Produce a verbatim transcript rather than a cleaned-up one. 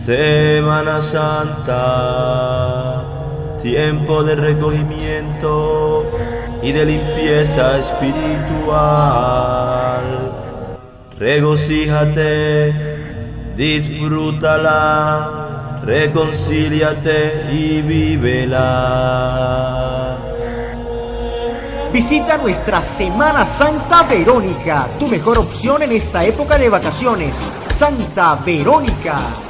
Semana Santa, tiempo de recogimiento y de limpieza espiritual. Regocíjate, disfrútala, reconcíliate y vívela. Visita nuestra Semana Santa Verónica, tu mejor opción en esta época de vacaciones. Santa Verónica.